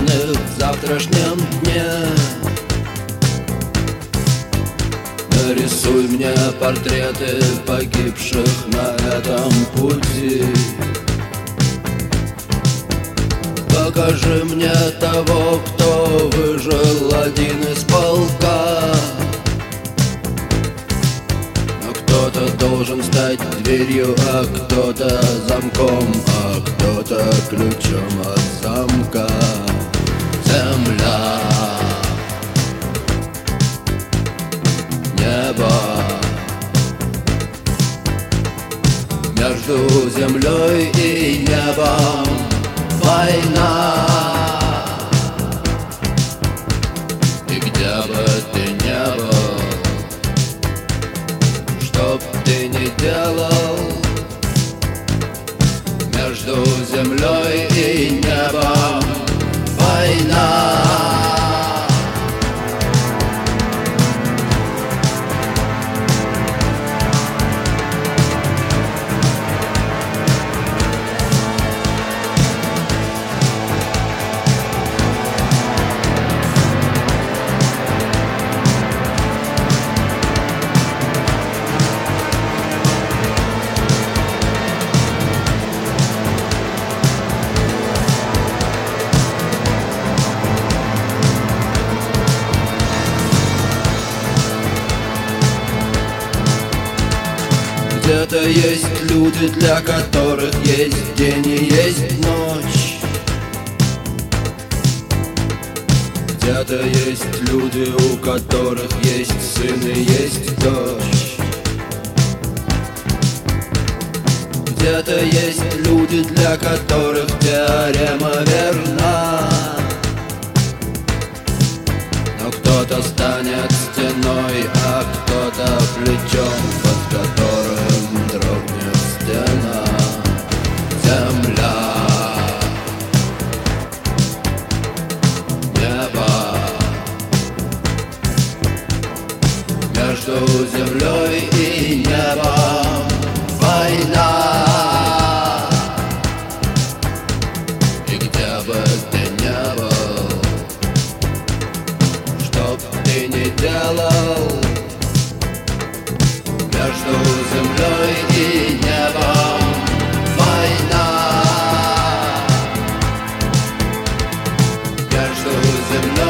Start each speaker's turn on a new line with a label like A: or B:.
A: планы в завтрашнем дне. Нарисуй мне портреты погибших на этом пути. Покажи мне того, кто выжил один из полка. Но кто-то должен стать дверью, а кто-то замком, а кто-то ключом от замка. Земля, небо, между землей и небом война. И где бы ты ни был, что б ты ни делал, между землей и небом война. Где-то есть люди, для которых есть день и есть ночь. Где-то есть люди, у которых есть сын и есть дочь. Где-то есть люди, для которых теорема верна. Но кто-то станет стеной, а кто-то плечом, под которым дрогнет стена. Земля, небо, между землей и небом война. И где бы ты ни был, что б ты ни делал, между землей и небом война. Между землей